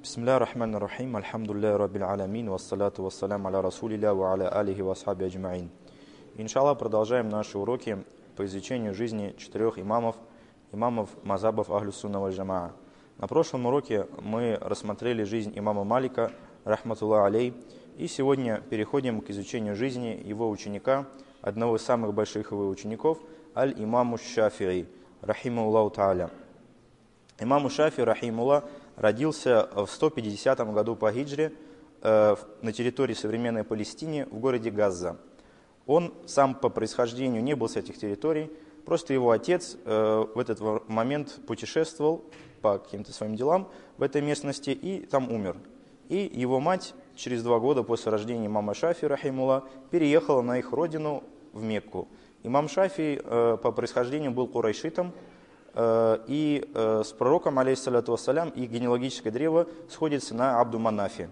Бисмилля рахман рахим, альхамдулилля раббил аламин, вассалату вассалям аля расулилля ва аля алихи ва асхаби аджмаин. Иншаллах, продолжаем наши уроки по изучению жизни четырех имамов мазхабов Ахлю Сунна валь Джамаа. На прошлом уроке мы рассмотрели жизнь имама Малика, рахматуллах алей, и сегодня переходим к изучению жизни его ученика, одного из самых больших его учеников, аль-имаму Шафи'и, рахимахуллаху тааля. Имам Шафи'и, рахимахуллах, родился в 150 году по хиджре на территории современной Палестины в городе Газа. Он сам по происхождению не был с этих территорий, просто его отец в этот момент путешествовал по каким-то своим делам в этой местности и там умер. И его мать через 2 года после рождения имама Шафи'и, рахимахуллах, переехала на их родину в Мекку. Имам Шафи'и по происхождению был курайшитом, и с пророком, алейхиссалату вассалям, их генеалогическое древо сходится на Абду-Манафе.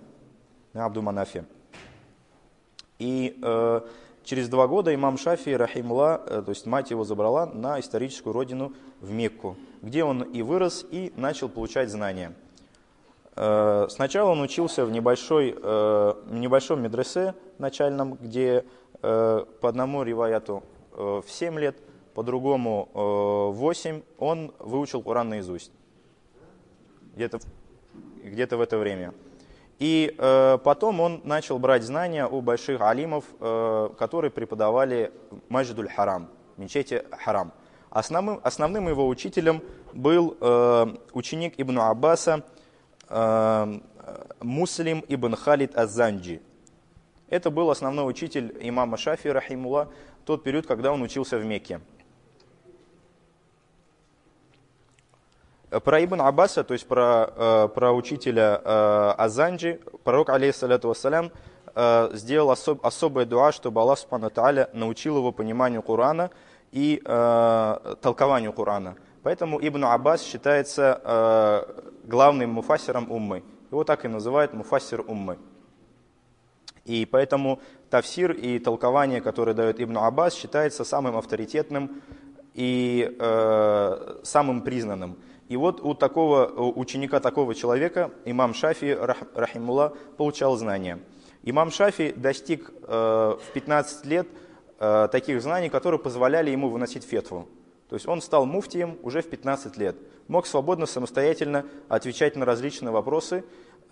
И через 2 года имам Шафи'и, рахимахуллах, то есть мать его забрала на историческую родину в Мекку, где он и вырос, и начал получать знания. Сначала он учился в небольшом медресе начальном, где по одному риваяту в 7 лет, по другому 8, он выучил Коран наизусть. Где-то в это время. И потом он начал брать знания у больших алимов, которые преподавали в Масджидуль Харам, мечети Харам. Основным его учителем был ученик Ибн Аббаса Муслим ибн Халид аз-Занджи. Это был основной учитель имама Шафи'и, рахимахуллах, в тот период, когда он учился в Мекке. Про Ибн Аббаса, то есть про учителя аз-Занджи, пророк, алейхиссалату вассалям, сделал особое дуа, чтобы Аллах субхану ва тааля научил его пониманию Корана и толкованию Корана. Поэтому Ибн Аббас считается главным муфассиром уммы. Его так и называют муфассир уммы. И поэтому тафсир и толкование, которое дает Ибн Аббас, считается самым авторитетным и самым признанным. И вот у такого ученика, такого человека, имам Шафи'и, рахимахуллах, получал знания. Имам Шафи'и достиг в 15 лет таких знаний, которые позволяли ему выносить фетву. То есть он стал муфтием уже в 15 лет. Мог свободно, самостоятельно отвечать на различные вопросы.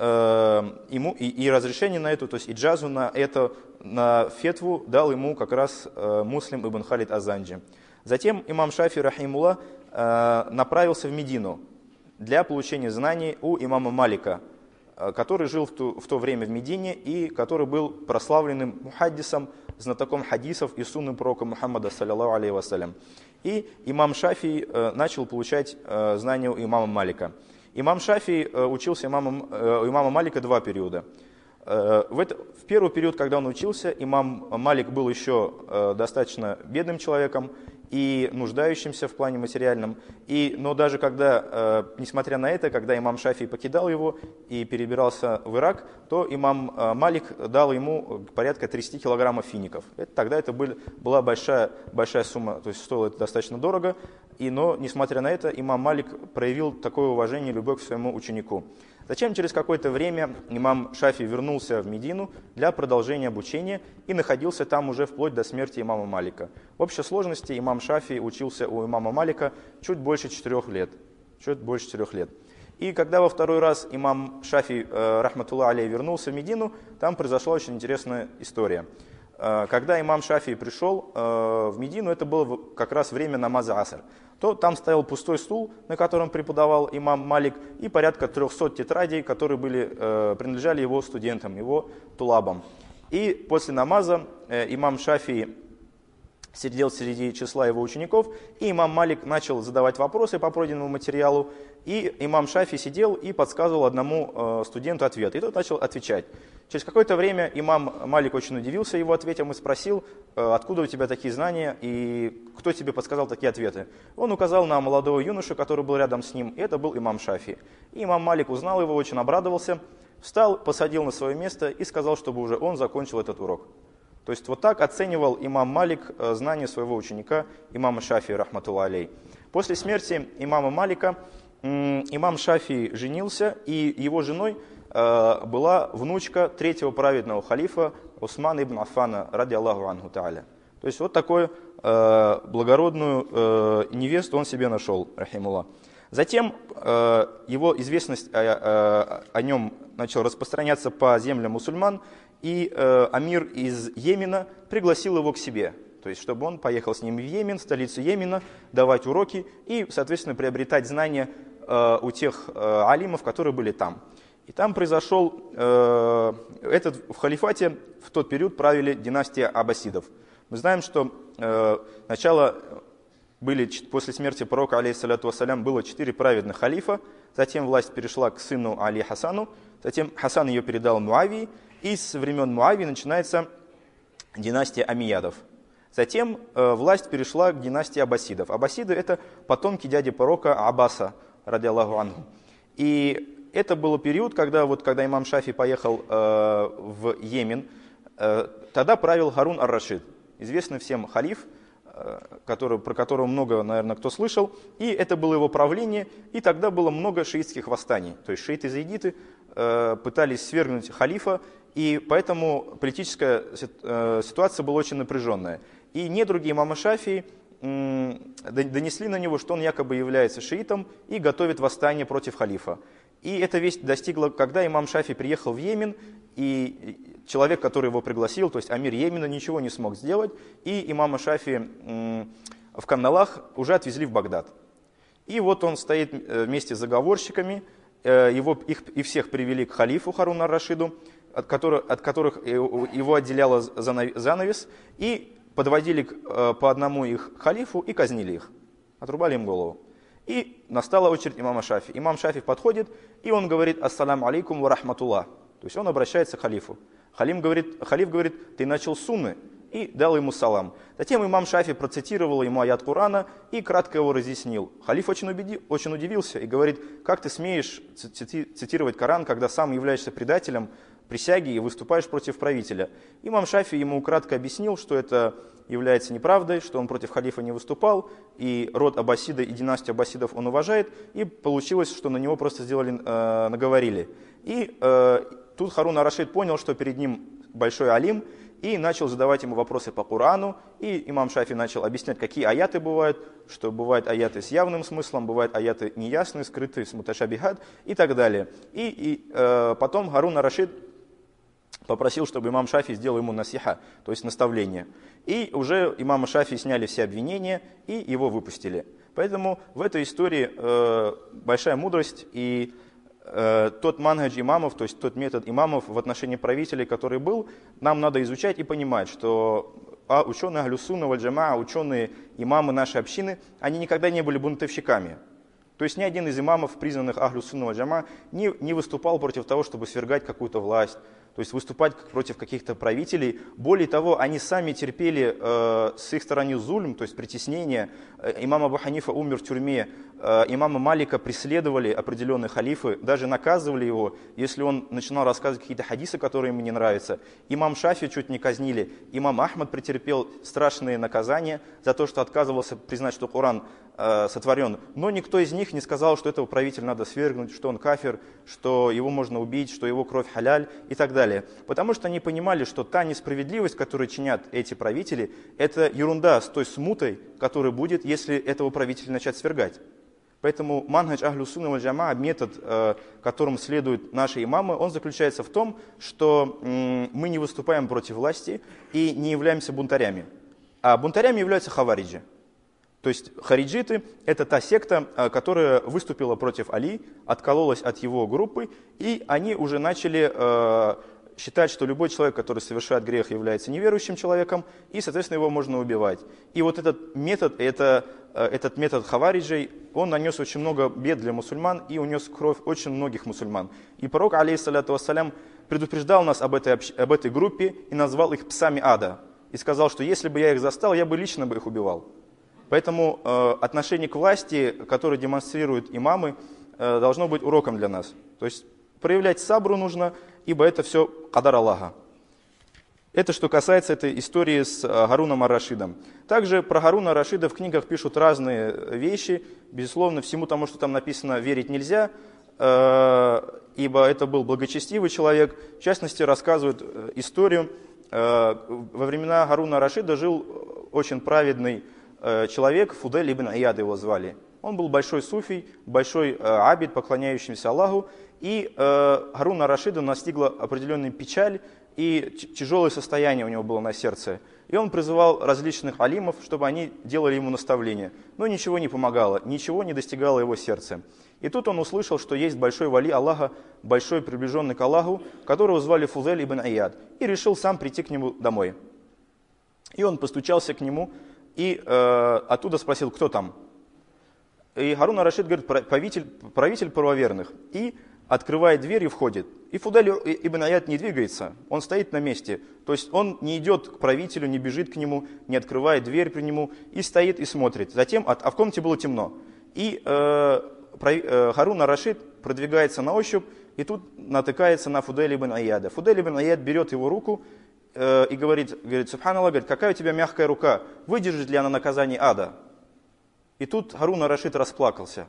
И разрешение на это, то есть иджазу на фетву дал ему как раз Муслим ибн Халид аз-Занджи. Затем имам Шафи'и, рахимахуллах, направился в Медину для получения знаний у имама Малика, который жил в то время в Медине и который был прославленным мухаддисом, знатоком хадисов и сунны пророка Мухаммада, саллаллаху алейхи вассалям. И имам Шафи'и начал получать знания у имама Малика. Имам Шафи'и учился у имама Малика 2 периода. В первый период, когда он учился, имам Малик был еще достаточно бедным человеком и нуждающимся в плане материальном. Но даже несмотря на это, когда имам Шафи'и покидал его и перебирался в Ирак, то имам Малик дал ему порядка 30 килограммов фиников. Тогда это была большая сумма, то есть стоило это достаточно дорого. Но, несмотря на это, имам Малик проявил такое уважение и любовь к своему ученику. Затем, через какое-то время, имам Шафи'и вернулся в Медину для продолжения обучения и находился там уже вплоть до смерти имама Малика. В общей сложности имам Шафи'и учился у имама Малика чуть больше 4 лет. И когда во второй раз имам Шафи'и, рахматуллах алейхи, вернулся в Медину, там произошла очень интересная история. Когда имам Шафи'и пришел в Медину, это было как раз время намаза аср, то там стоял пустой стул, на котором преподавал имам Малик, и порядка 300 тетрадей, которые принадлежали его студентам, его тулабам. И после намаза имам Шафи'и сидел среди числа его учеников, и имам Малик начал задавать вопросы по пройденному материалу, и имам Шафи'и сидел и подсказывал одному студенту ответ, и тот начал отвечать. Через какое-то время имам Малик очень удивился его ответом и спросил: откуда у тебя такие знания и кто тебе подсказал такие ответы? Он указал на молодого юношу, который был рядом с ним, и это был имам Шафи'и. И имам Малик узнал его, очень обрадовался, встал, посадил на свое место и сказал, чтобы уже он закончил этот урок. То есть вот так оценивал имам Малик знания своего ученика, имама Шафи'и, рахматуллах алейхи. После смерти имама Малика имам Шафии женился, и его женой была внучка третьего праведного халифа Усмана ибн Аффана, ради Аллаху анху та'аля. То есть вот такую благородную невесту он себе нашел, рахимуллах. Затем его известность о нем начала распространяться по землям мусульман, и амир из Йемена пригласил его к себе, то есть чтобы он поехал с ним в Йемен, столицу Йемена, давать уроки и, соответственно, приобретать знания у тех алимов, которые были там. И там произошел, в халифате в тот период правили династия аббасидов. Мы знаем, что сначала после смерти пророка, алейхиссалату вассалям, было 4 праведных халифа, затем власть перешла к сыну Али Хасану, затем Хасан ее передал Муавии, и со времен Муавии начинается династия амиядов. Затем власть перешла к династии аббасидов. Аббасиды — это потомки дяди пророка Аббаса, ради Аллаху анху. И это был период, когда имам Шафи поехал в Йемен, тогда правил Харун ар-Рашид, известный всем халиф, про которого много, наверное, кто слышал. И это было его правление, и тогда было много шиитских восстаний. То есть шииты-заидиты пытались свергнуть халифа, и поэтому политическая ситуация была очень напряженная. И недруги имама Шафии донесли на него, что он якобы является шиитом и готовит восстание против халифа. И эта весть достигла, когда имам Шафи приехал в Йемен, и человек, который его пригласил, то есть амир Йемена, ничего не смог сделать, и имама Шафи в Канналах уже отвезли в Багдад. И вот он стоит вместе с заговорщиками, их всех привели к халифу Харуну ар-Рашиду, от которых его отделяла занавес, и подводили по одному их халифу и казнили их, отрубали им голову. И настала очередь имама Шафи. Имам Шафи подходит, и он говорит: «Ассаляму алейкум ва рахматуллах». То есть он обращается к халифу. Халиф говорит: «Ты начал с сунны», и дал ему салам. Затем имам Шафи процитировал ему аят Курана и кратко его разъяснил. Халиф очень удивился и говорит: «Как ты смеешь цитировать Коран, когда сам являешься предателем присяги и выступаешь против правителя?» Имам Шафи ему кратко объяснил, что это является неправдой, что он против халифа не выступал, и род Аббасида и династию Аббасидов он уважает, и получилось, что на него просто наговорили. И тут Харун ар-Рашид понял, что перед ним большой алим, и начал задавать ему вопросы по Корану, и имам Шафи начал объяснять, какие аяты бывают, что бывают аяты с явным смыслом, бывают аяты неясные, скрытые, с муташабихат и так далее. И потом Харун ар-Рашид попросил, чтобы имам Шафи сделал ему насиха, то есть наставление. И уже имама Шафи сняли все обвинения и его выпустили. Поэтому в этой истории большая мудрость и тот манхадж имамов, то есть тот метод имамов в отношении правителей, который был, нам надо изучать и понимать, что ученые Ахлюс-Сунна валь Джамаа, ученые имамы нашей общины, они никогда не были бунтовщиками. То есть ни один из имамов, признанных Ахлюс-Сунна валь Джамаа, не выступал против того, чтобы свергать какую-то власть, то есть выступать против каких-то правителей. Более того, они сами терпели с их стороны зульм, то есть притеснение. Имам Абу Ханифа умер в тюрьме, имама Малика преследовали определенные халифы, даже наказывали его, если он начинал рассказывать какие-то хадисы, которые ему не нравятся. Имам Шафи чуть не казнили, имам Ахмад претерпел страшные наказания за то, что отказывался признать, что Коран сотворен. Но никто из них не сказал, что этого правителя надо свергнуть, что он кафир, что его можно убить, что его кровь халяль и так далее. Потому что они понимали, что та несправедливость, которую чинят эти правители, это ерунда с той смутой, которая будет, если этого правителя начать свергать. Поэтому манхадж Ахлюс-Сунна валь Джамаа, метод, которым следуют наши имамы, он заключается в том, что мы не выступаем против власти и не являемся бунтарями. А бунтарями являются хавариджи. То есть хариджиты – это та секта, которая выступила против Али, откололась от его группы, и они уже начали считать, что любой человек, который совершает грех, является неверующим человеком, и, соответственно, его можно убивать. И вот этот метод хавариджей, он нанес очень много бед для мусульман и унес кровь очень многих мусульман. И пророк, алейхиссалату вассалям, предупреждал нас об этой группе и назвал их псами ада. И сказал, что если бы я их застал, я бы лично их убивал. Поэтому отношение к власти, которое демонстрируют имамы, должно быть уроком для нас. То есть проявлять сабру нужно, ибо это все кадар Аллаха. Это что касается этой истории с Харуном ар-Рашидом. Также про Харуна ар-Рашида в книгах пишут разные вещи. Безусловно, всему тому, что там написано, верить нельзя, ибо это был благочестивый человек. В частности, рассказывают историю. Во времена Харуна ар-Рашида жил очень праведный человек, Фудель ибн Ияд его звали. Он был большой суфий, большой абид, поклоняющийся Аллаху. И Харуна ар-Рашида настигла определенную печаль, и тяжелое состояние у него было на сердце. И он призывал различных алимов, чтобы они делали ему наставления. Но ничего не помогало, ничего не достигало его сердца. И тут он услышал, что есть большой вали Аллаха, большой приближенный к Аллаху, которого звали Фудель ибн Ияд, и решил сам прийти к нему домой. И он постучался к нему и оттуда спросил, кто там. И Харун ар-Рашид говорит, правитель правоверных. И открывает дверь и входит. И Фудель ибн Ияд не двигается, он стоит на месте. То есть он не идет к правителю, не бежит к нему, не открывает дверь при нему, и стоит и смотрит. Затем, в комнате было темно. И Харун ар-Рашид продвигается на ощупь, и тут натыкается на Фудель ибн Ияда. Фудель ибн Ияд берет его руку и говорит, субханаллах, говорит, какая у тебя мягкая рука, выдержит ли она наказание ада? И тут Харун ар-Рашид расплакался.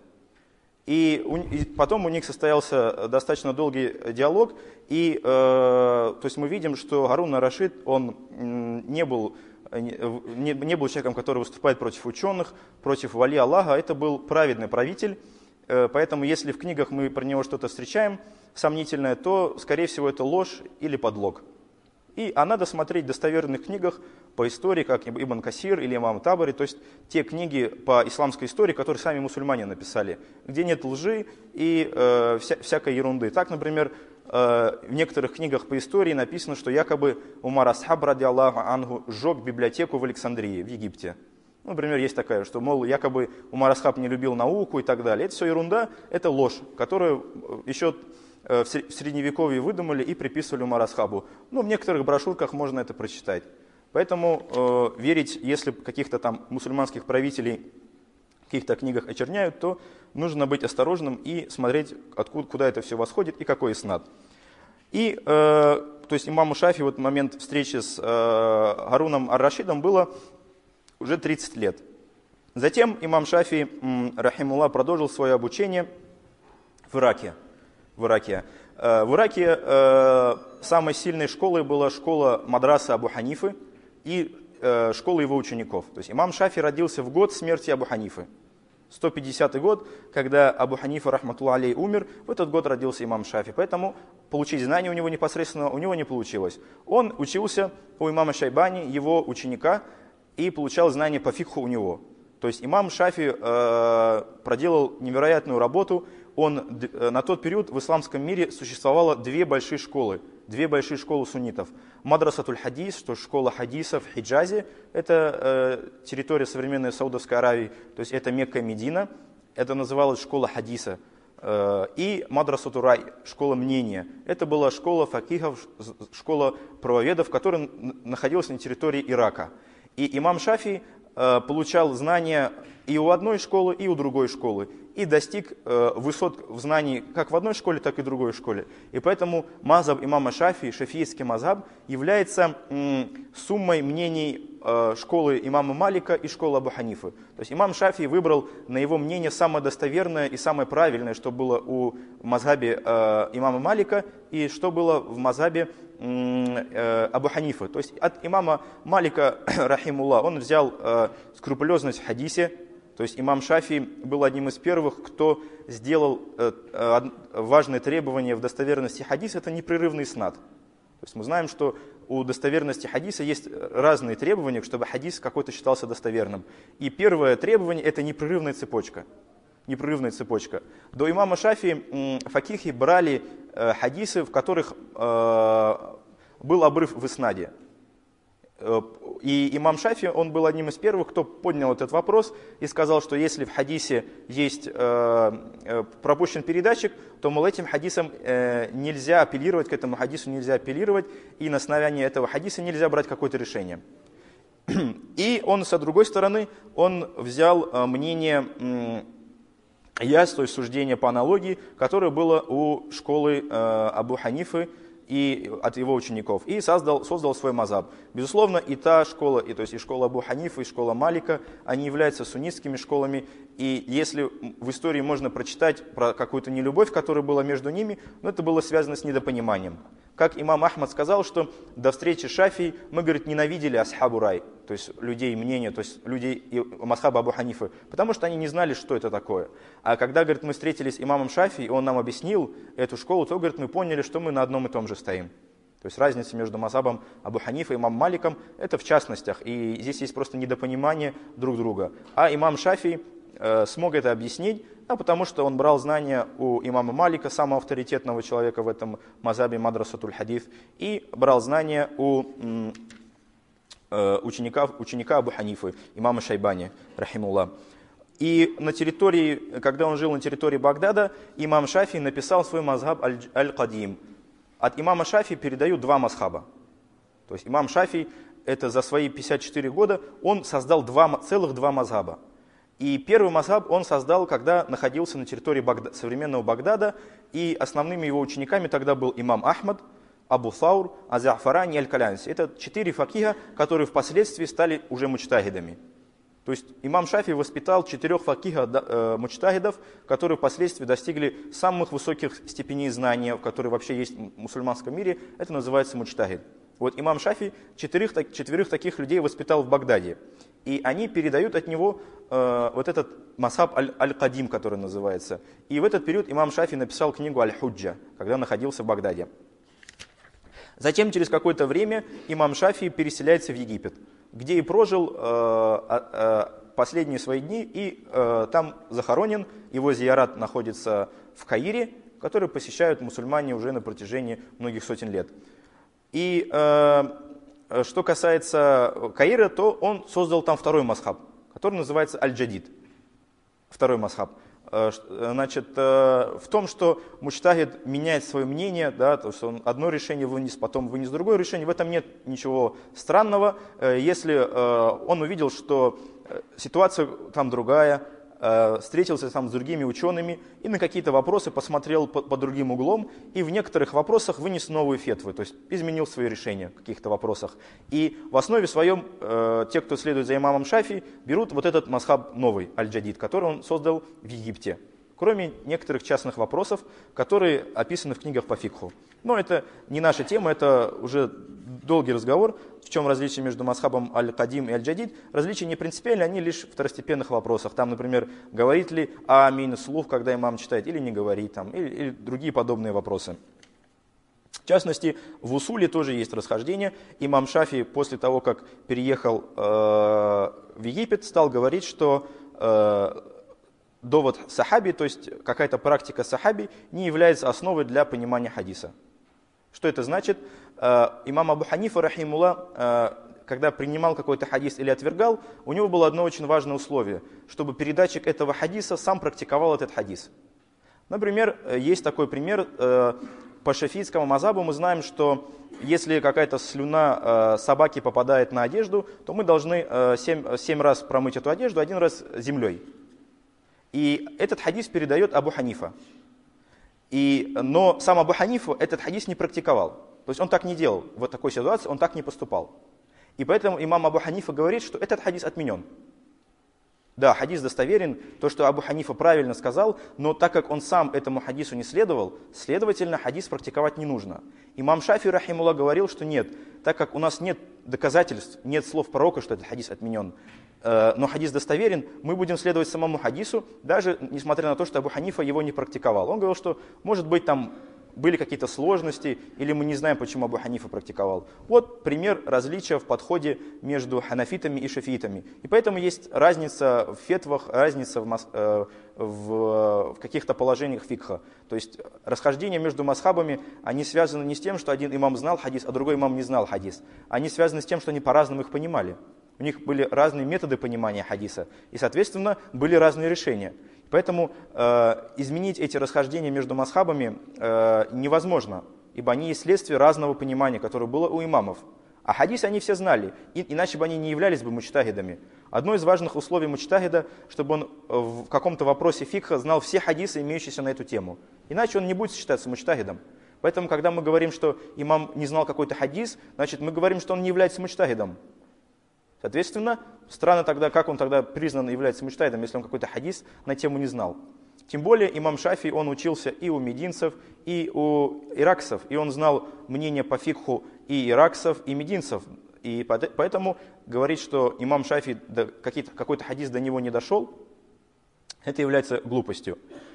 И потом у них состоялся достаточно долгий диалог, и то есть мы видим, что Харун ар-Рашид, он не был человеком, который выступает против ученых, против вали Аллаха, это был праведный правитель, поэтому если в книгах мы про него что-то встречаем сомнительное, то, скорее всего, это ложь или подлог. А надо смотреть в достоверных книгах по истории, как Ибн Касир или имам Табари, то есть те книги по исламской истории, которые сами мусульмане написали, где нет лжи и всякой ерунды. Так, например, в некоторых книгах по истории написано, что якобы Умар ас-Сахаб, ради Аллаху анху, сжег библиотеку в Александрии, в Египте. Например, есть такая, что, мол, якобы Умар ас-Сахаб не любил науку и так далее. Это все ерунда, это ложь, которую еще в Средневековье выдумали и приписывали Умару ас-Сахабу. В некоторых брошюрках можно это прочитать. Поэтому верить, если каких-то там мусульманских правителей в каких-то книгах очерняют, то нужно быть осторожным и смотреть, куда это все восходит и какой иснад. То есть имаму Шафи в момент встречи с Харуном ар-Рашидом было уже 30 лет. Затем имам Шафи, рахимуллах, продолжил свое обучение в Ираке. В Ираке самой сильной школой была школа мадраса Абу Ханифы и школа его учеников. То есть имам Шафи родился в год смерти Абу Ханифы. 150 год, когда Абу Ханифа, рахматуллах алейх, умер, в этот год родился имам Шафи. Поэтому получить знания у него непосредственно не получилось. Он учился у имама Шайбани, его ученика, и получал знания по фикху у него. То есть имам Шафи проделал невероятную работу. На тот период в исламском мире существовало две большие школы суннитов. Мадрасатуль хадис, что школа хадиса в Хиджазе, это территория современной Саудовской Аравии, то есть это Мекка и Медина, это называлась школа хадиса. И Мадрасатуль рай, школа мнения, это была школа факихов, школа правоведов, которая находилась на территории Ирака. И имам Шафи получал знания и у одной школы, и у другой школы, и достиг высот в знании как в одной школе, так и в другой школе. И поэтому мазхаб имама Шафи, шафиитский мазхаб, является суммой мнений школы имама Малика и школы Абу Ханифы. То есть имам Шафи выбрал, на его мнение, самое достоверное и самое правильное, что было у мазхабе имама Малика и что было в мазхабе Абу Ханифы. То есть от имама Малика, рахимуллах, он взял скрупулезность в хадисе. То есть имам Шафи был одним из первых, кто сделал важное требование в достоверности хадиса, это непрерывный снад. То есть мы знаем, что у достоверности хадиса есть разные требования, чтобы хадис какой-то считался достоверным. И первое требование – это непрерывная цепочка. До имама Шафи факихи брали хадисы, в которых был обрыв в иснаде. И имам Шафи, он был одним из первых, кто поднял этот вопрос и сказал, что если в хадисе есть пропущен передатчик, то, мол, этим хадисом нельзя апеллировать, к этому хадису нельзя апеллировать, и на основании этого хадиса нельзя брать какое-то решение. И он, с другой стороны, он взял мнение то есть суждение по аналогии, которое было у школы Абу Ханифы и от его учеников, и создал свой мазхаб. Безусловно, и та школа, то есть и школа Абу Ханифа, и школа Малика, они являются суннитскими школами, и если в истории можно прочитать про какую-то нелюбовь, которая была между ними, но это было связано с недопониманием. Как имам Ахмад сказал, что до встречи с Шафией мы, говорит, ненавидели асхабу рай, то есть людей мнения, то есть людей мазхаба Абу Ханифы, потому что они не знали, что это такое. А когда, говорит, мы встретились с имамом Шафией, и он нам объяснил эту школу, то, говорит, мы поняли, что мы на одном и том же стоим. То есть разница между мазхабом Абу Ханифа и имамом Маликом – это в частностях, и здесь есть просто недопонимание друг друга. А имам Шафий смог это объяснить, потому что он брал знания у имама Малика, самого авторитетного человека в этом мазхабе мадрасатуль хадис, и брал знания у ученика Абу Ханифы, имама Шайбани, рахимуллах. И когда он жил на территории Багдада, имам Шафий написал свой мазхаб аль-Кадим. От имама Шафии передают два мазхаба. То есть имам Шафий, это за свои 54 года, он создал целых два мазхаба. И первый мазхаб он создал, когда находился на территории современного Багдада, и основными его учениками тогда был имам Ахмад, Абу Саур, Аз-За'фарани и Аль-Калянси. Это 4 факиха, которые впоследствии стали уже муджтахидами. То есть имам Шафий воспитал 4 факиха-муджтахидов, которые впоследствии достигли самых высоких степеней знания, которые вообще есть в мусульманском мире. Это называется муджтахид. Вот имам Шафий 4 таких людей воспитал в Багдаде. И они передают от него вот этот мазхаб аль-Кадим, который называется. И в этот период имам Шафий написал книгу Аль-Худжа, когда находился в Багдаде. Затем, через какое-то время, имам Шафий переселяется в Египет, где и прожил последние свои дни, и там захоронен. Его зиярат находится в Каире, который посещают мусульмане уже на протяжении многих сотен лет. И что касается Каира, то он создал там второй мазхаб, который называется Аль-Джадид. Второй мазхаб. Значит, в том, что муджтахид меняет свое мнение, да, то есть он одно решение вынес, потом вынес другое решение, в этом нет ничего странного, если он увидел, что ситуация там другая, встретился там с другими учеными и на какие-то вопросы посмотрел под другим углом, и в некоторых вопросах вынес новые фетвы, то есть изменил свои решения в каких-то вопросах. И в основе своем те, кто следует за имамом Шафии, берут вот этот мазхаб новый, аль-Джадид, который он создал в Египте, кроме некоторых частных вопросов, которые описаны в книгах по фикху. Но это не наша тема, это уже долгий разговор, в чем различие между мазхабом аль-Кадим и аль-Джадид. Различия не принципиальны, они лишь в второстепенных вопросах. Там, например, говорит ли амин слух, когда имам читает, или не говорит, там, или другие подобные вопросы. В частности, в усуле тоже есть расхождение. Имам Шафий после того, как переехал в Египет, стал говорить, что довод сахаби, то есть какая-то практика сахаби, не является основой для понимания хадиса. Что это значит? Имам Абу Ханифа, рахимуллах, когда принимал какой-то хадис или отвергал, у него было одно очень важное условие, чтобы передатчик этого хадиса сам практиковал этот хадис. Например, есть такой пример, по шафийскому мазхабу мы знаем, что если какая-то слюна собаки попадает на одежду, то мы должны 7 раз промыть эту одежду, 1 раз землей. И этот хадис передает Абу Ханифа. Но сам Абу Ханифа этот хадис не практиковал. То есть он так не делал. В такой ситуации он так не поступал. И поэтому имам Абу Ханифа говорит, что этот хадис отменен. Да, хадис достоверен, то, что Абу Ханифа правильно сказал, но так как он сам этому хадису не следовал, следовательно, хадис практиковать не нужно. Имам Шафий, рахимуллах, говорил, что нет, так как у нас нет доказательств, нет слов пророка, что этот хадис отменен, но хадис достоверен, мы будем следовать самому хадису, даже несмотря на то, что Абу Ханифа его не практиковал. Он говорил, что, может быть, там были какие-то сложности, или мы не знаем, почему Абу Ханифа практиковал. Вот пример различия в подходе между ханафитами и шафиитами. И поэтому есть разница в фетвах, разница в каких-то положениях фикха. То есть расхождения между мазхабами, они связаны не с тем, что один имам знал хадис, а другой имам не знал хадис. Они связаны с тем, что они по-разному их понимали. У них были разные методы понимания хадиса, и, соответственно, были разные решения. Поэтому изменить эти расхождения между мазхабами невозможно, ибо они есть следствие разного понимания, которое было у имамов. А хадисы они все знали, иначе бы они не являлись бы муджтахидами. Одно из важных условий муджтахида, чтобы он в каком-то вопросе фикха знал все хадисы, имеющиеся на эту тему. Иначе он не будет считаться муджтахидом. Поэтому, когда мы говорим, что имам не знал какой-то хадис, значит, мы говорим, что он не является муджтахидом. Соответственно, странно тогда, как он тогда признан является муджтахидом, если он какой-то хадис на тему не знал. Тем более имам Шафии, он учился и у мединцев, и у иракцев, и он знал мнение по фикху и иракцев, и мединцев. И поэтому говорить, что имам Шафии какой-то хадис до него не дошел, это является глупостью.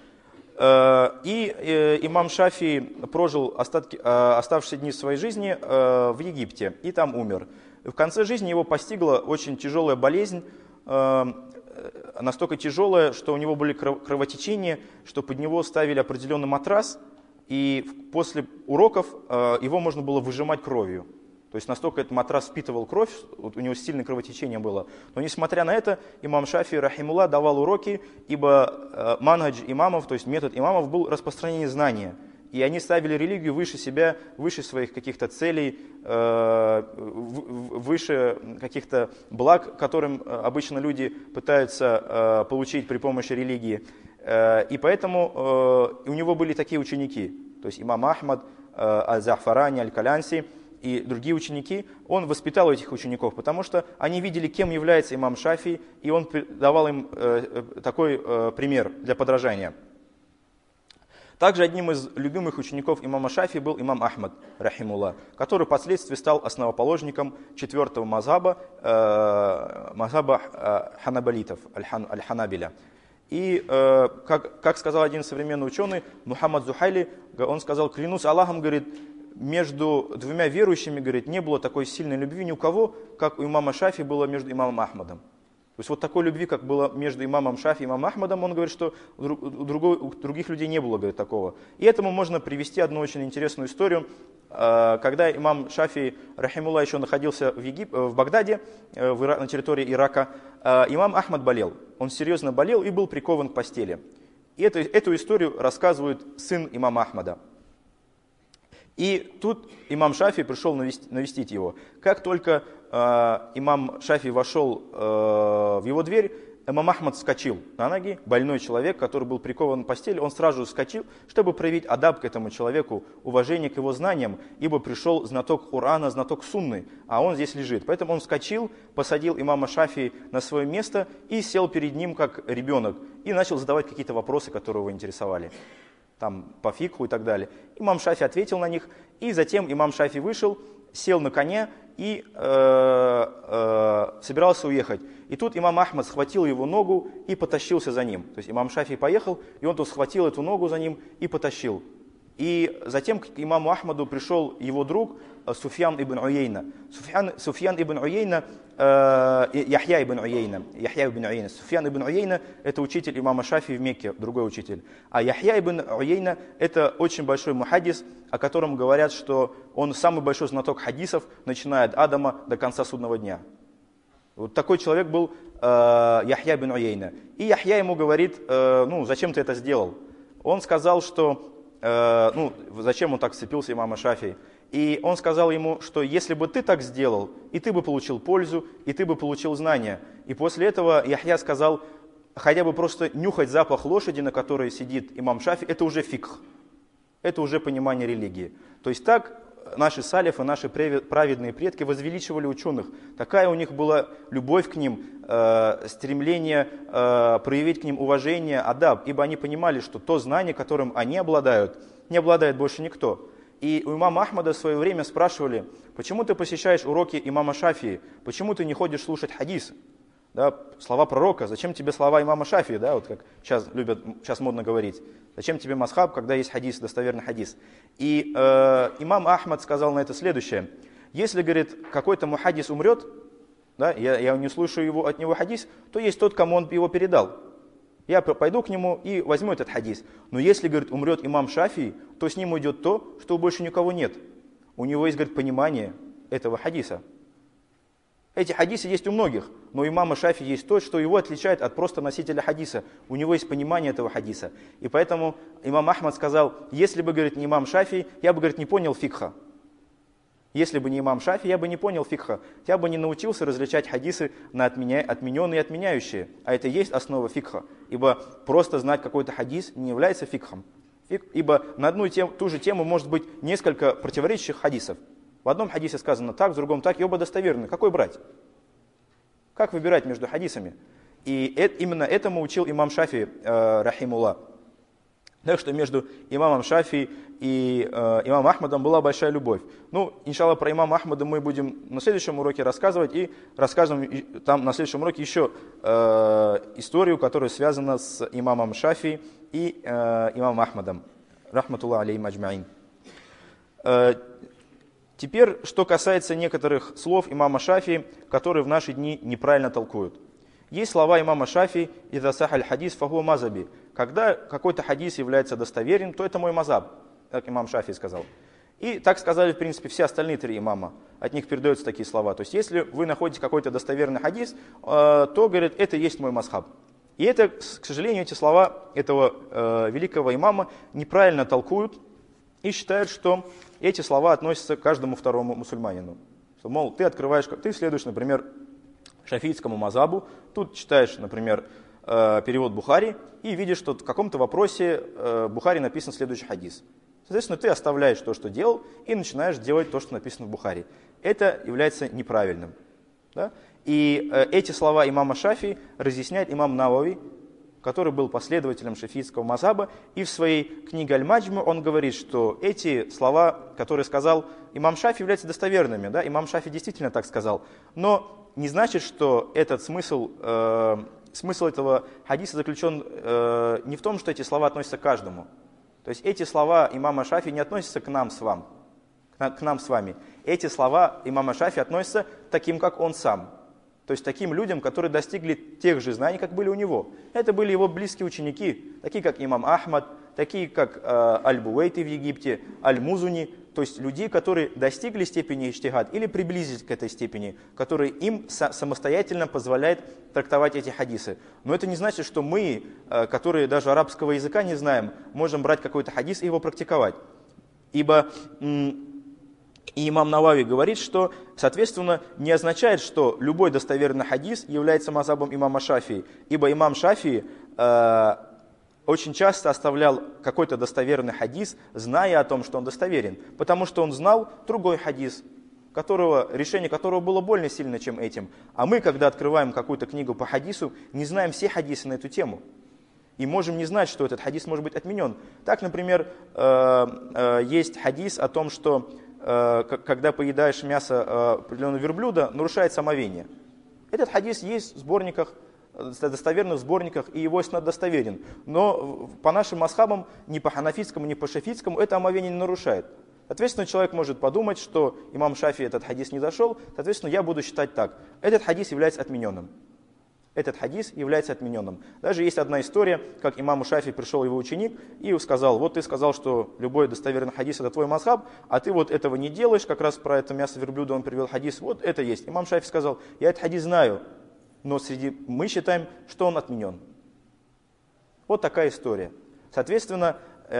И имам Шафии прожил оставшиеся дни своей жизни в Египте, и там умер. В конце жизни его постигла очень тяжелая болезнь, настолько тяжелая, что у него были кровотечения, что под него ставили определенный матрас, и после уроков его можно было выжимать кровью. То есть настолько этот матрас впитывал кровь, вот у него сильное кровотечение было. Но несмотря на это, имам Шафии, рахимуллах, давал уроки, ибо манхадж имамов, то есть метод имамов, был распространение знания. И они ставили религию выше себя, выше своих каких-то целей, выше каких-то благ, которым обычно люди пытаются получить при помощи религии. И поэтому у него были такие ученики, то есть имам Ахмад, Аль-Захфарани, Аль-Калянси и другие ученики. Он воспитал этих учеников, потому что они видели, кем является имам Шафии, и он давал им такой пример для подражания. Также одним из любимых учеников имама Шафии был имам Ахмад, рахимуллах, который впоследствии стал основоположником четвертого мазхаба ханабалитов, аль-ханабиля. И, как сказал один современный ученый, Мухаммад Зухайли, он сказал: клянусь Аллахом, говорит, между двумя верующими, говорит, не было такой сильной любви ни у кого, как у имама Шафии было между имамом Ахмадом. То есть вот такой любви, как было между имамом Шафии и имамом Ахмадом, он говорит, что у других людей не было, говорит, такого. И этому можно привести одну очень интересную историю. Когда имам Шафии, рахимуллах, еще находился в Багдаде, на территории Ирака, имам Ахмад болел. Он серьезно болел и был прикован к постели. И эту историю рассказывает сын имама Ахмада. И тут имам Шафии пришел навестить его. Как только имам Шафии вошел в его дверь, имам Ахмад вскочил на ноги, больной человек, который был прикован к постели, он сразу же вскочил, чтобы проявить адаб к этому человеку, уважение к его знаниям, ибо пришел знаток Курана, знаток сунны, а он здесь лежит. Поэтому он вскочил, посадил имама Шафии на свое место и сел перед ним как ребенок, и начал задавать какие-то вопросы, которые его интересовали, там, по фикху и так далее. Имам Шафии ответил на них, и затем имам Шафии вышел, сел на коня и собирался уехать. И тут имам Ахмад схватил его ногу и потащился за ним. То есть имам Шафии поехал, и он тут схватил эту ногу за ним и потащил. И затем к имаму Ахмаду пришел его друг Суфьян ибн Уейна. Суфьян ибн Уейна, Яхья ибн Уейна. Суфьян ибн Уейна – это учитель имама Шафии в Мекке, другой учитель. А Яхья ибн Уейна – это очень большой мухаддис, о котором говорят, что он самый большой знаток хадисов, начиная от Адама до конца судного дня. Вот такой человек был Яхья ибн Уейна. И Яхья ему говорит: зачем ты это сделал? Он сказал, что зачем он так сцепился имама Шафии? И он сказал ему, что если бы ты так сделал, и ты бы получил пользу, и ты бы получил знания. И после этого Яхья сказал, хотя бы просто нюхать запах лошади, на которой сидит имам Шафии, это уже фикх, это уже понимание религии. То есть так наши салифы, наши праведные предки возвеличивали ученых. Такая у них была любовь к ним, стремление проявить к ним уважение, адаб, ибо они понимали, что то знание, которым они обладают, не обладает больше никто. И у имама Ахмада в свое время спрашивали: почему ты посещаешь уроки имама Шафии, почему ты не ходишь слушать хадис? Да, слова пророка, зачем тебе слова имама Шафии, да, вот как сейчас модно говорить. Зачем тебе масхаб, когда есть хадис, достоверный хадис? И имам Ахмад сказал на это следующее: если, говорит, какой-то мухаддис умрет, да, я не слушаю от него хадис, то есть тот, кому он его передал. Я пойду к нему и возьму этот хадис. Но если, говорит, умрет имам Шафии, то с ним уйдет то, что больше никого нет. У него есть, говорит, понимание этого хадиса. Эти хадисы есть у многих, но у имама Шафии есть то, что его отличает от просто носителя хадиса. У него есть понимание этого хадиса. И поэтому имам Ахмад сказал: если бы, говорит, не имам Шафии, я бы, говорит, не понял фикха. Если бы не имам Шафии, я бы не понял фикха. Я бы не научился различать хадисы на отмененные и отменяющие. А это и есть основа фикха. Ибо просто знать какой-то хадис не является фикхом. Ибо на одну ту же тему может быть несколько противоречащих хадисов. В одном хадисе сказано так, в другом так, и оба достоверны. Какой брать? Как выбирать между хадисами? И именно этому учил имам Шафии, рахимуллах. Так что между имамом Шафии и имамом Ахмадом была большая любовь. Ну, иншаллах, про имама Ахмада мы будем на следующем уроке рассказывать, и расскажем там на следующем уроке еще историю, которая связана с имамом Шафии и имамом Ахмадом. Рахматуллах алейхим аджмаин. Теперь, что касается некоторых слов имама Шафии, которые в наши дни неправильно толкуют. Есть слова имама Шафии «Иза сахаль хадис фахуа мазаби». Когда какой-то хадис является достоверен, то это мой мазаб, как имам Шафии сказал. И так сказали, в принципе, все остальные три имама. От них передаются такие слова. То есть, если вы находите какой-то достоверный хадис, то, говорят, это есть мой мазхаб. И это, к сожалению, эти слова этого великого имама неправильно толкуют и считают, что эти слова относятся к каждому второму мусульманину. Что, мол, ты следуешь, например, шафиитскому мазабу, тут читаешь, например, перевод Бухари и видишь, что в каком-то вопросе Бухари написан следующий хадис. Соответственно, ты оставляешь то, что делал, и начинаешь делать то, что написано в Бухари. Это является неправильным. Да? И эти слова имама Шафии разъясняет имам Навави, который был последователем шафиитского мазаба, и в своей книге Аль-Маджму он говорит, что эти слова, которые сказал имам Шафии, являются достоверными. Да? Имам Шафии действительно так сказал. Но не значит, что этот смысл этого хадиса заключен не в том, что эти слова относятся к каждому. То есть эти слова имама Шафии не относятся к нам с вами. Эти слова имама Шафии относятся таким, как он сам. То есть таким людям, которые достигли тех же знаний, как были у него. Это были его близкие ученики, такие как имам Ахмад, такие как Аль-Бувейти в Египте, Аль-Музуни. То есть люди, которые достигли степени иджтихад или приблизились к этой степени, которые им самостоятельно позволяет трактовать эти хадисы. Но это не значит, что мы, которые даже арабского языка не знаем, можем брать какой-то хадис и его практиковать. Ибо и имам Навави говорит, что, соответственно, не означает, что любой достоверный хадис является мазхабом имама Шафии. Ибо имам Шафии очень часто оставлял какой-то достоверный хадис, зная о том, что он достоверен. Потому что он знал другой хадис, решение которого было более сильно, чем этим. А мы, когда открываем какую-то книгу по хадису, не знаем все хадисы на эту тему. И можем не знать, что этот хадис может быть отменен. Так, например, есть хадис о том, что когда поедаешь мясо определенного верблюда, нарушается омовение. Этот хадис есть в сборниках, достоверных сборниках, и его снад достоверен. Но по нашим мазхабам, ни по ханафитскому, ни по шафитскому, это омовение не нарушает. Соответственно, человек может подумать, что имам Шафии этот хадис не зашел, соответственно, я буду считать так. Этот хадис является отмененным. Даже есть одна история, как имаму Шафии пришел его ученик и сказал: вот ты сказал, что любой достоверный хадис это твой мазхаб, а ты вот этого не делаешь, как раз про это мясо верблюда он привел хадис, вот это есть. Имам Шафии сказал: я этот хадис знаю, но мы считаем, что он отменен. Вот такая история. Соответственно,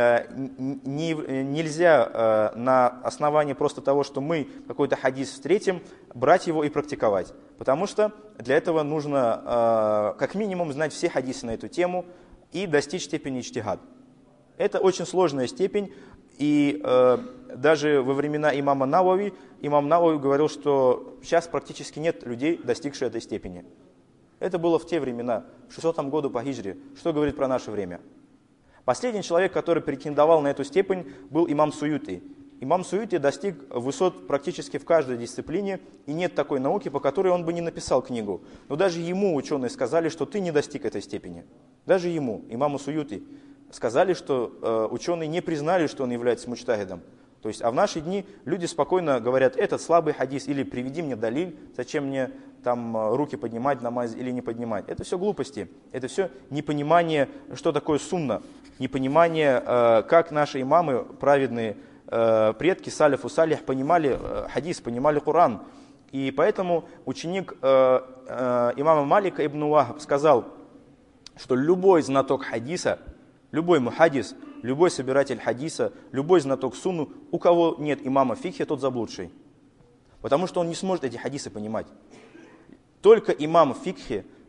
нельзя на основании просто того, что мы какой-то хадис встретим, брать его и практиковать. Потому что для этого нужно как минимум знать все хадисы на эту тему и достичь степени иджтихад. Это очень сложная степень, и даже во времена имам Навави говорил, что сейчас практически нет людей, достигших этой степени. Это было в те времена, в 600 году по хиджре. Что говорит про наше время? Последний человек, который претендовал на эту степень, был имам Суюти. Имам Суюти достиг высот практически в каждой дисциплине, и нет такой науки, по которой он бы не написал книгу. Но даже ему ученые сказали, что ты не достиг этой степени. Даже ему, имаму Суюти, сказали, что ученые не признали, что он является муджтахидом. То есть, а в наши дни люди спокойно говорят: этот слабый хадис, или приведи мне далиль, зачем мне там руки поднимать, намаз или не поднимать. Это все глупости, это все непонимание, что такое сунна, непонимание, как наши имамы, праведные предки, салифу салих, понимали хадис, понимали Коран. И поэтому ученик имама Малика ибн Вахаб сказал, что любой знаток хадиса, любой мухаддис, любой собиратель хадиса, любой знаток сунну, у кого нет имама фикхи, тот заблудший. Потому что он не сможет эти хадисы понимать. Только имам фикхи,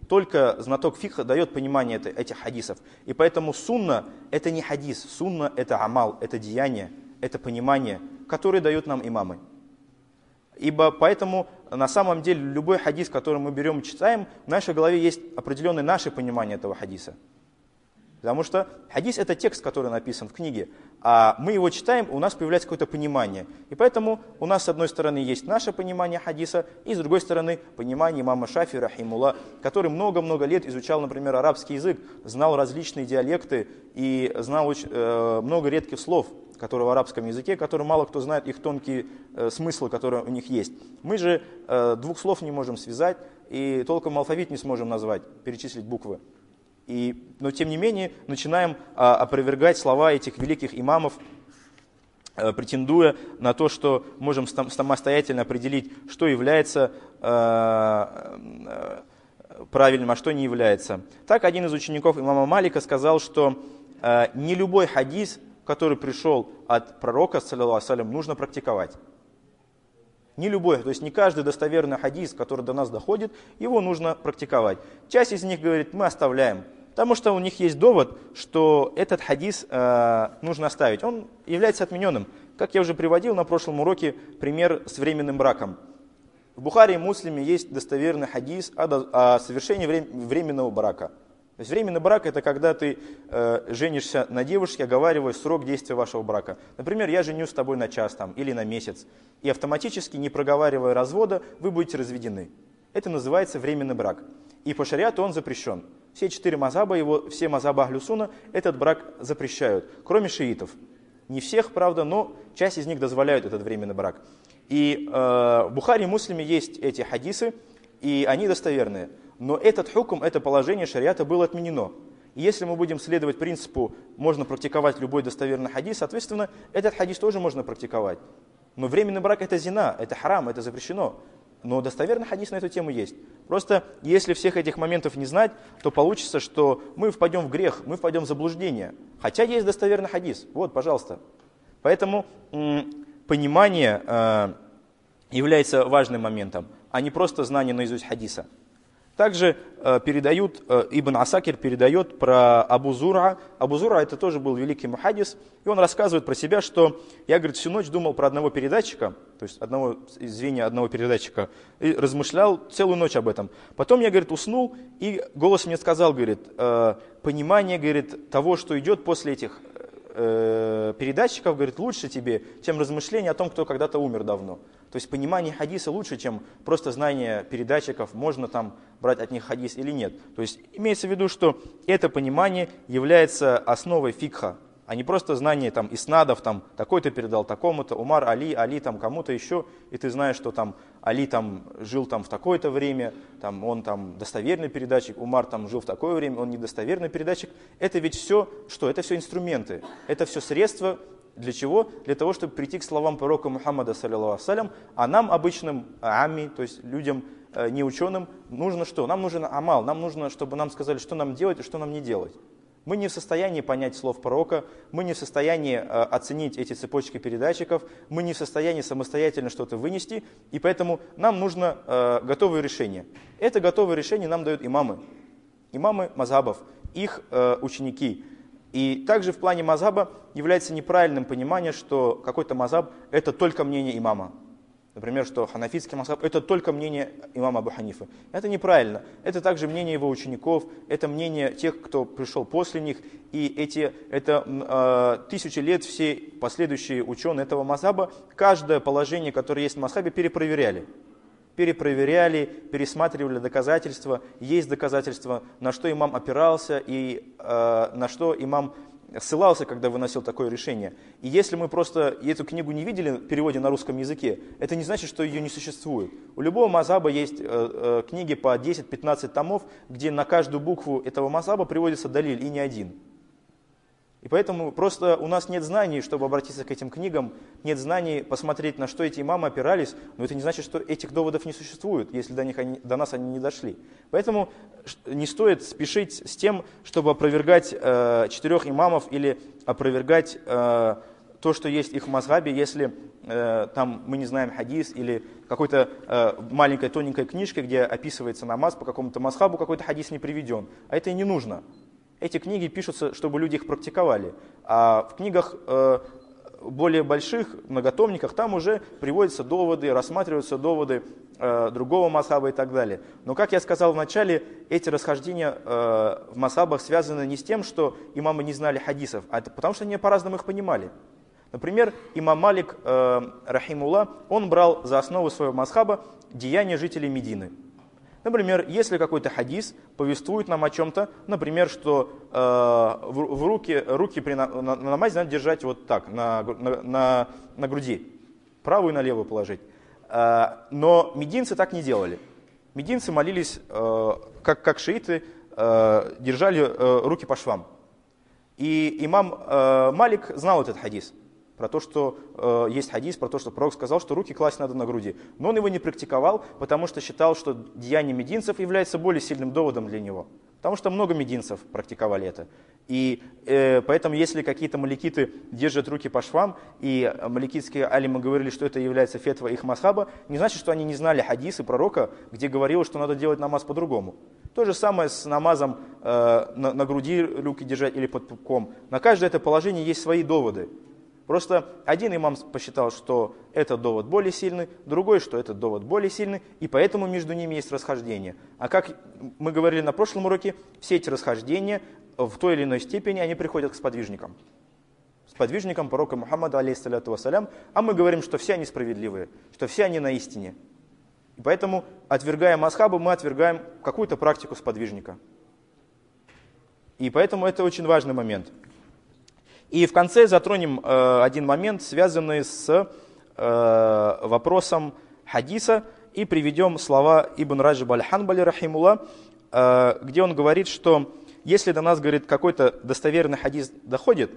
только знаток фикха дает понимание этих хадисов. И поэтому сунна – это не хадис, сунна – это амал, это деяние, это понимание, которое дают нам имамы. Ибо поэтому на самом деле любой хадис, который мы берем и читаем, в нашей голове есть определенное наше понимание этого хадиса. Потому что хадис – это текст, который написан в книге, а мы его читаем, у нас появляется какое-то понимание. И поэтому у нас с одной стороны есть наше понимание хадиса, и с другой стороны понимание имама Шафии, рахимулла, который много-много лет изучал, например, арабский язык, знал различные диалекты и знал много редких слов, которые в арабском языке, которые мало кто знает, их тонкие смыслы, которые у них есть. Мы же двух слов не можем связать, и толком алфавит не сможем назвать, перечислить буквы. Но тем не менее начинаем опровергать слова этих великих имамов, претендуя на то, что можем самостоятельно определить, что является правильным, а что не является. Так один из учеников имама Малика сказал, что не любой хадис, который пришел от пророка, саллаллаху алейхи ва саллям, нужно практиковать. Не любой, то есть не каждый достоверный хадис, который до нас доходит, его нужно практиковать. Часть из них говорит, мы оставляем, потому что у них есть довод, что этот хадис нужно оставить. Он является отмененным. Как я уже приводил на прошлом уроке пример с временным браком. В Бухари и Муслиме есть достоверный хадис о совершении временного брака. То есть временный брак – это когда ты женишься на девушке, оговаривая срок действия вашего брака. Например, я женюсь с тобой на час или на месяц, и автоматически, не проговаривая развода, вы будете разведены. Это называется временный брак. И по шариату он запрещен. Все 4 мазаба, все мазабы Ахлю Сунна этот брак запрещают, кроме шиитов. Не всех, правда, но часть из них дозволяют этот временный брак. И в Бухари и Муслиме есть эти хадисы, и они достоверные. Но этот хукм, это положение шариата было отменено. И если мы будем следовать принципу, можно практиковать любой достоверный хадис, соответственно, этот хадис тоже можно практиковать. Но временный брак – это зина, это харам, это запрещено. Но достоверный хадис на эту тему есть. Просто если всех этих моментов не знать, то получится, что мы впадем в грех, мы впадем в заблуждение. Хотя есть достоверный хадис. Вот, пожалуйста. Поэтому понимание является важным моментом, а не просто знание наизусть хадиса. Также Ибн Асакир передает про Абу Зур'а. Абу Зур'а это тоже был великий мухаддис, и он рассказывает про себя, что я, говорит, всю ночь думал про одного передатчика, то есть звенья одного передатчика, и размышлял целую ночь об этом. Потом я, говорит, уснул, и голос мне сказал, говорит, понимание, говорит, того, что идет после этих передатчиков, говорит, лучше тебе, чем размышления о том, кто когда-то умер давно. То есть понимание хадиса лучше, чем просто знание передатчиков, можно там брать от них хадис или нет. То есть имеется в виду, что это понимание является основой фикха, а не просто знание там иснадов, там такой-то передал такому-то, Умар, Али там кому-то еще, и ты знаешь, что там Али там жил там в такое-то время, там он там достоверный передатчик, Умар там жил в такое время, он недостоверный передатчик. Это ведь все, что? Это все инструменты, это все средства. Для чего? Для того, чтобы прийти к словам пророка Мухаммада, саллаллаху алейхи ва саллям, а нам, обычным амми, то есть людям, не ученым, нужно что? Нам нужен амал, нам нужно, чтобы нам сказали, что нам делать и что нам не делать. Мы не в состоянии понять слов пророка, мы не в состоянии оценить эти цепочки передатчиков, мы не в состоянии самостоятельно что-то вынести, и поэтому нам нужно готовое решение. Это готовое решение нам дают имамы мазхабов, их ученики. И также в плане мазхаба является неправильным понимание, что какой-то мазхаб – это только мнение имама. Например, что ханафитский мазхаб – это только мнение имама Абу Ханифы. Это неправильно. Это также мнение его учеников, это мнение тех, кто пришел после них. И это тысячи лет все последующие ученые этого мазхаба, каждое положение, которое есть в мазхабе, перепроверяли, пересматривали доказательства, есть доказательства, на что имам опирался и на что имам ссылался, когда выносил такое решение. И если мы просто эту книгу не видели в переводе на русском языке, это не значит, что ее не существует. У любого мазхаба есть книги по 10-15 томов, где на каждую букву этого мазхаба приводится далиль, и не один. И поэтому просто у нас нет знаний, чтобы обратиться к этим книгам, нет знаний посмотреть, на что эти имамы опирались, но это не значит, что этих доводов не существует, если до нас они не дошли. Поэтому не стоит спешить с тем, чтобы опровергать 4 имамов или опровергать то, то, что есть их в мазхабе, если там мы не знаем хадис или какой-то маленькой тоненькой книжке, где описывается намаз по какому-то мазхабу, какой-то хадис не приведен. А это и не нужно. Эти книги пишутся, чтобы люди их практиковали. А в книгах более больших, многотомниках, там уже приводятся доводы, рассматриваются доводы другого мазхаба и так далее. Но, как я сказал в начале, эти расхождения в мазхабах связаны не с тем, что имамы не знали хадисов, а потому что они по-разному их понимали. Например, имам Малик, рахимулла, он брал за основу своего мазхаба деяния жителей Медины. Например, если какой-то хадис повествует нам о чем-то, например, что руки при намазе надо держать вот так, на груди, правую на левую положить. Но мединцы так не делали. Мединцы молились, как шииты, держали руки по швам. И имам Малик знал этот хадис. Про то, что есть хадис, про то, что пророк сказал, что руки класть надо на груди. Но он его не практиковал, потому что считал, что деяние мединцев является более сильным доводом для него. Потому что много мединцев практиковали это. И поэтому, если какие-то маликиты держат руки по швам, и маликитские алимы говорили, что это является фетва их мазхаба, не значит, что они не знали хадисы пророка, где говорилось, что надо делать намаз по-другому. То же самое с намазом на груди руки держать или под пупком. На каждое это положение есть свои доводы. Просто один имам посчитал, что этот довод более сильный, другой, что этот довод более сильный, и поэтому между ними есть расхождение. А как мы говорили на прошлом уроке, все эти расхождения в той или иной степени они приходят к сподвижникам. Сподвижникам пророка Мухаммада, алейхиссаляту вассалям, а мы говорим, что все они справедливые, что все они на истине. И поэтому, отвергая мазхабы, мы отвергаем какую-то практику сподвижника. И поэтому это очень важный момент. И в конце затронем один момент, связанный с вопросом хадиса, и приведем слова Ибн Раджаб аль-Ханбали, рахимулла, где он говорит, что если до нас, говорит, какой-то достоверный хадис доходит,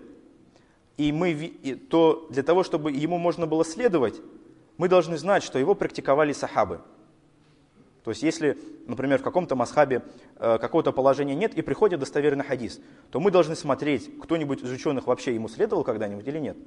то для того, чтобы ему можно было следовать, мы должны знать, что его практиковали сахабы. То есть, если, например, в каком-то мазхабе какого-то положения нет и приходит достоверный хадис, то мы должны смотреть, кто-нибудь из ученых вообще ему следовал когда-нибудь или нет.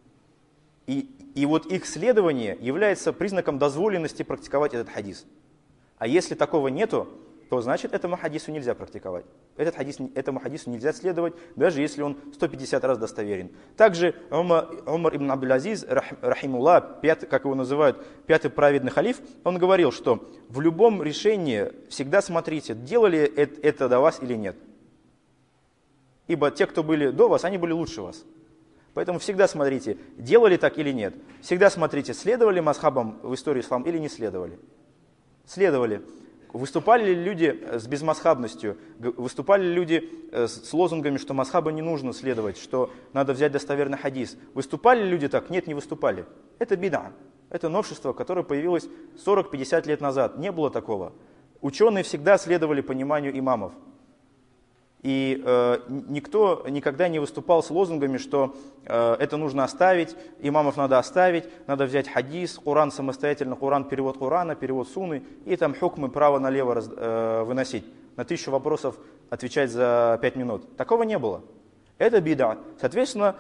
И вот их следование является признаком дозволенности практиковать этот хадис. А если такого нету, то значит этому хадису нельзя практиковать. Этому хадису нельзя следовать, даже если он 150 раз достоверен. Также Умар ибн Абдул-Азиз, рахимулла, как его называют, пятый праведный халиф, он говорил, что в любом решении всегда смотрите, делали это до вас или нет. Ибо те, кто были до вас, они были лучше вас. Поэтому всегда смотрите, делали так или нет. Всегда смотрите, следовали мазхабам в истории ислама или не следовали. Следовали. Выступали ли люди с безмазхабностью, выступали ли люди с лозунгами, что мазхаба не нужно следовать, что надо взять достоверный хадис. Выступали ли люди так? Нет, не выступали. Это бида. Это новшество, которое появилось 40-50 лет назад. Не было такого. Ученые всегда следовали пониманию имамов. И никто никогда не выступал с лозунгами, что это нужно оставить, имамов надо оставить, надо взять хадис, Куран самостоятельно, перевод Курана, перевод Сунны, и там хукмы право-налево выносить. На 1000 вопросов отвечать за 5 минут. Такого не было. Это бида. Соответственно,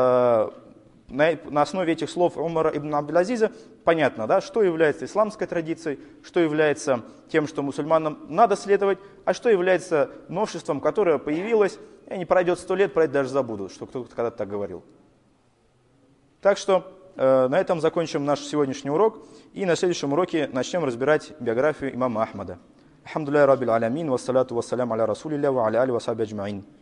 на основе этих слов Умара ибн Абдул-Азиза понятно, да, что является исламской традицией, что является тем, что мусульманам надо следовать, а что является новшеством, которое появилось, и не пройдет 100 лет, про это даже забудут, что кто-то когда-то так говорил. Так что на этом закончим наш сегодняшний урок, и на следующем уроке начнем разбирать биографию имама Ахмада. Алхамдулиллахи раббил алямин, вассалату вассалям аля расулилля ва аля али ва сахби аджмаин.